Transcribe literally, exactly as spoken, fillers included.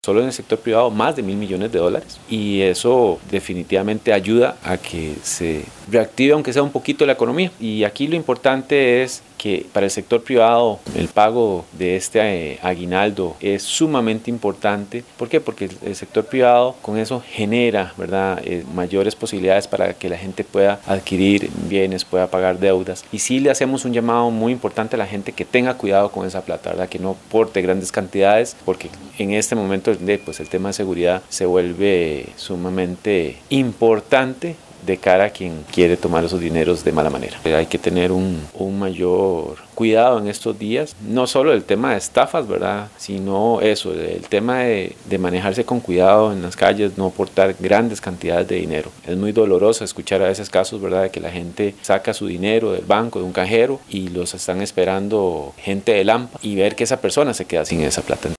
Solo en el sector privado más de mil millones de dólares, y eso definitivamente ayuda a que se reactive aunque sea un poquito la economía. Y aquí lo importante es que para el sector privado el pago de este eh, aguinaldo es sumamente importante. ¿Por qué? Porque el, el sector privado con eso genera, ¿verdad?, eh, mayores posibilidades para que la gente pueda adquirir bienes, pueda pagar deudas. Y sí le hacemos un llamado muy importante a la gente que tenga cuidado con esa plata, ¿verdad?, que no porte grandes cantidades, porque en este momento pues, el tema de seguridad se vuelve sumamente importante de cara a quien quiere tomar esos dineros de mala manera. Hay que tener un, un mayor cuidado en estos días, no solo el tema de estafas, ¿verdad?, sino eso, el tema de, de manejarse con cuidado en las calles, no aportar grandes cantidades de dinero. Es muy doloroso escuchar a veces casos, ¿verdad?, de que la gente saca su dinero del banco, de un cajero, y los están esperando gente de Lampa, y ver que esa persona se queda sin esa plata.